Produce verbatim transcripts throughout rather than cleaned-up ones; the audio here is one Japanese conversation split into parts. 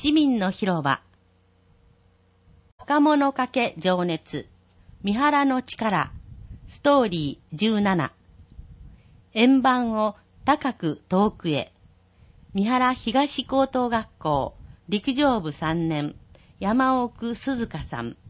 市民の広場。若者かけ情熱。三原の力。ストーリーじゅうなな。円盤を高く遠くへ。三原東高等学校陸上部さんねん山奥鈴香さん。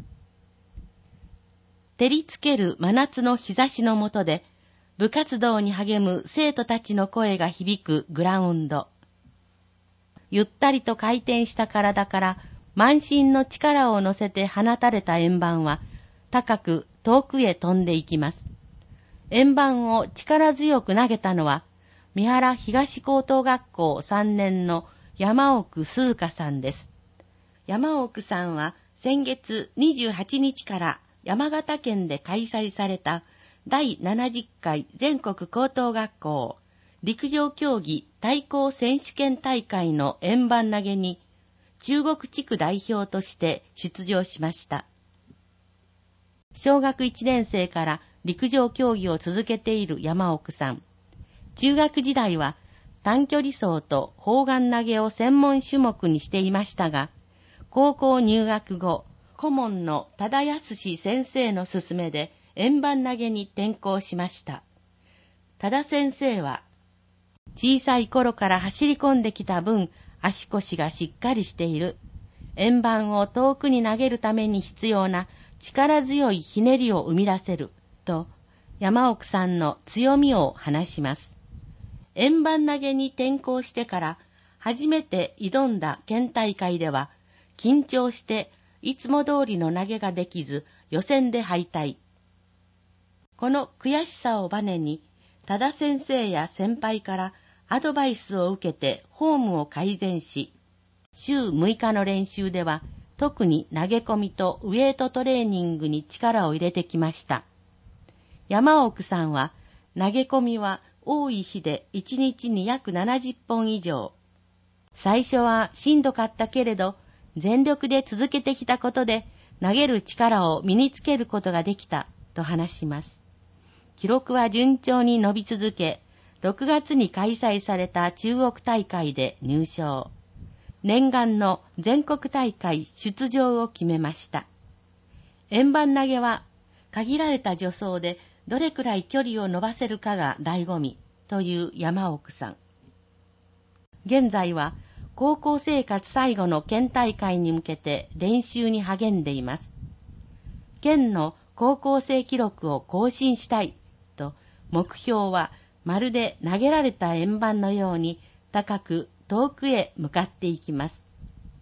照りつける真夏の日差しの下で部活動に励む生徒たちの声が響くグラウンド。ゆったりと回転した体から満身の力を乗せて放たれた円盤は高く遠くへ飛んでいきます。円盤を力強く投げたのは三原東高等学校さんねんの山奥鈴香さんです。山奥さんは先月にじゅうはちにちから山形県で開催されただいななじゅっかい全国高等学校陸上競技対抗選手権大会の円盤投げに中国地区代表として出場しました。小学いちねん生から陸上競技を続けている山奥さん。中学時代は短距離走と砲丸投げを専門種目にしていましたが、高校入学後、顧問の多田康先生の勧めで円盤投げに転向しました。多田先生は、小さい頃から走り込んできた分、足腰がしっかりしている。円盤を遠くに投げるために必要な力強いひねりを生み出せる、と山奥さんの強みを話します。円盤投げに転向してから初めて挑んだ県大会では、緊張していつも通りの投げができず予選で敗退。この悔しさをバネに、多田先生や先輩からアドバイスを受けてフォームを改善し、週むいかの練習では特に投げ込みとウェイトトレーニングに力を入れてきました。山奥さんは投げ込みは多い日でいちにちに約ななじゅっぽん以上。最初はしんどかったけれど、全力で続けてきたことで投げる力を身につけることができたと話します。記録は順調に伸び続け、ろくがつに開催された中国大会で入賞。念願の全国大会出場を決めました。円盤投げは限られた助走でどれくらい距離を伸ばせるかが醍醐味という山奥さん。現在は高校生活最後の県大会に向けて練習に励んでいます。県の高校生記録を更新したいと、目標はまるで投げられた円盤のように高く遠くへ向かっていきます。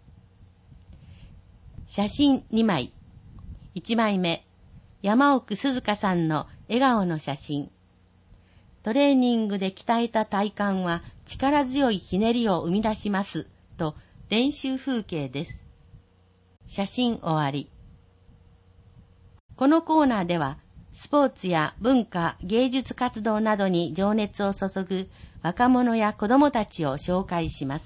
写真にまい。いちまいめ、山奥鈴香さんの笑顔の写真。トレーニングで鍛えた体幹は力強いひねりを生み出しますと練習風景です。写真終わり。このコーナーではスポーツや文化、芸術活動などに情熱を注ぐ若者や子どもたちを紹介します。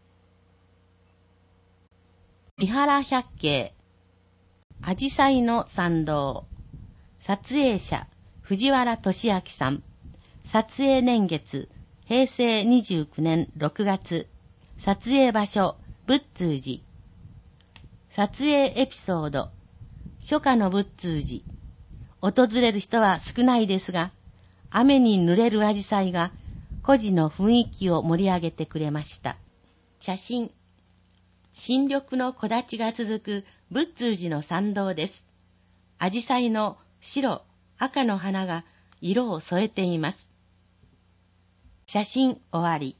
三原百景、あじさいの参道。撮影者、藤原俊明さん。撮影年月、へいせいにじゅうきゅうねんろくがつ。撮影場所、仏通寺。撮影エピソード、初夏の仏通寺。訪れる人は少ないですが、雨に濡れるアジサイが孤児の雰囲気を盛り上げてくれました。写真、新緑の木立が続く仏通寺の参道です。アジサイの白、赤の花が色を添えています。写真終わり。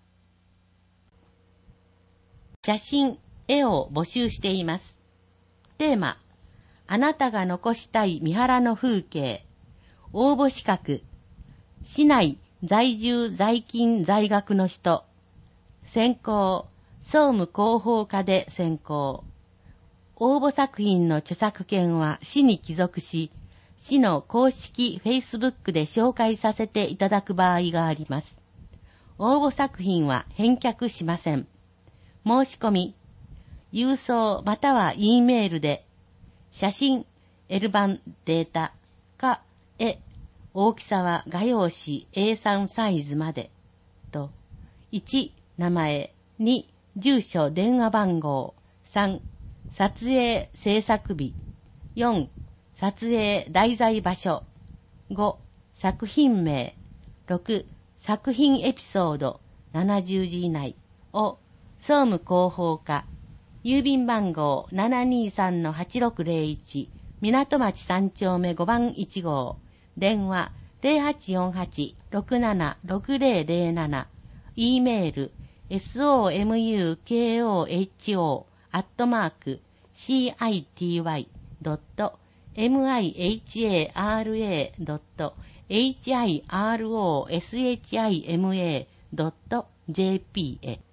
写真、絵を募集しています。テーマ、あなたが残したい三原の風景。応募資格、市内在住在勤在学の人。選考、総務広報課で選考。応募作品の著作権は市に帰属し、市の公式フェイスブックで紹介させていただく場合があります。応募作品は返却しません。申し込み、郵送または E メールで、写真、L 版データか絵、大きさは画用紙 エーさん サイズまでと、いち、名前、に、 住所電話番号。さん、撮影制作日。よん、撮影題材場所。ご、作品名。ろく、作品エピソードななじゅうじ以内を総務広報課。郵便番号 ななにさんのはちろくぜろいち 港町さん丁目ごばんいち号。電話 ゼロはちよんはち ろくなな ろくぜろぜろなな。E メール ソムコホ アットマーク シーアイティーワイ ドット ミハラ ドット ヒロシマ ドット ジェーピー へ。